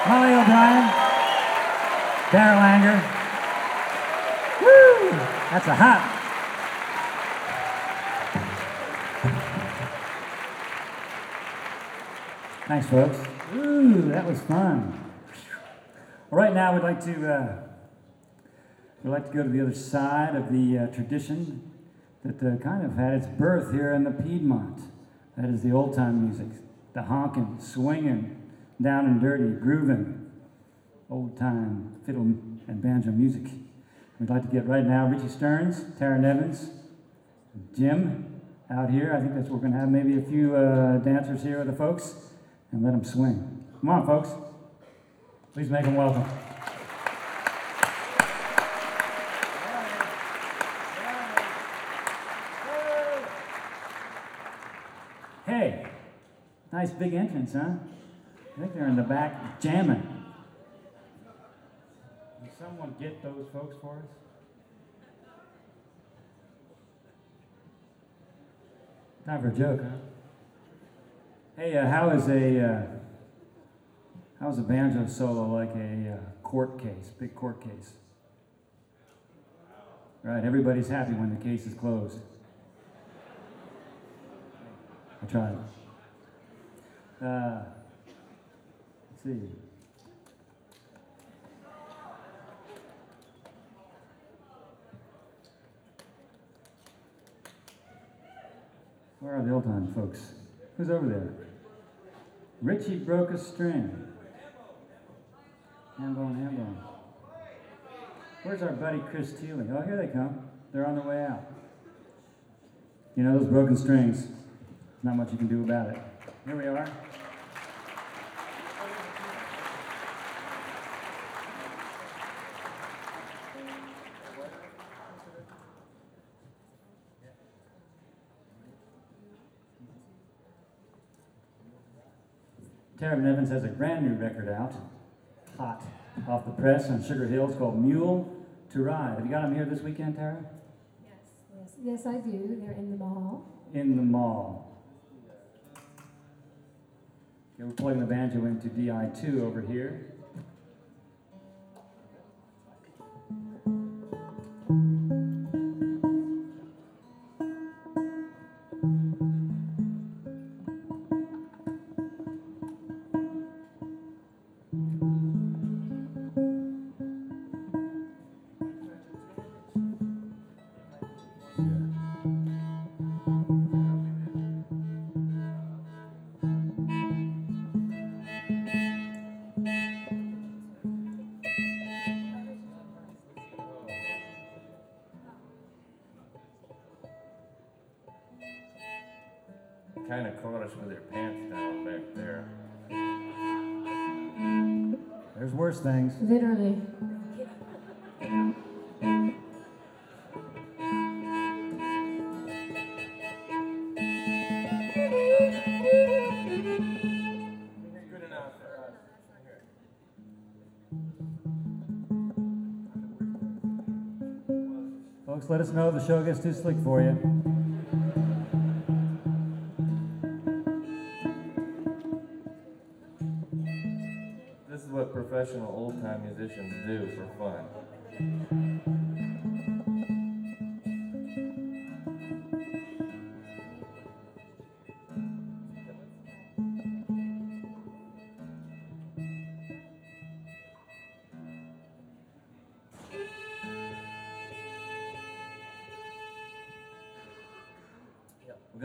Molly O'Brien, Daryl Anger. Woo! That's a hot. Thanks, folks. Ooh, that was fun. Well, right now we'd like to go to the other side of the tradition that kind of had its birth here in the Piedmont. That is the old-time music, the honking, swinging, down and dirty, grooving, old-time fiddle and banjo music. We'd like to get right now Richie Stearns, Tara Nevins, Jim out here. I think that's we're going to have maybe a few dancers here with the folks and let them swing. Come on, folks. Please make them welcome. Hey, nice big entrance, huh? I think they're in the back jamming. Can someone get those folks for us? Time for a joke, huh? Hey, how's a banjo solo like a court case, big court case? Right, everybody's happy when the case is closed. I tried. Let's see. Where are the old-time folks? Who's over there? Richie broke a string. Hambone, hambone. Where's our buddy Chris Teeley? Oh, here they come. They're on their way out. You know, those broken strings, not much you can do about it. Here we are. Tara Nevins has a brand new record out, hot, off the press on Sugar Hill. It's called Mule to Ride. Have you got them here this weekend, Tara? Yes, I do. They're in the mall. In the mall. Okay, we're plugging the banjo into DI2 over here. Kind of caught us with their pants down back there. There's worse things. Literally. Good enough for us. Folks, let us know if the show gets too slick for you. This is what professional old-time musicians do for fun.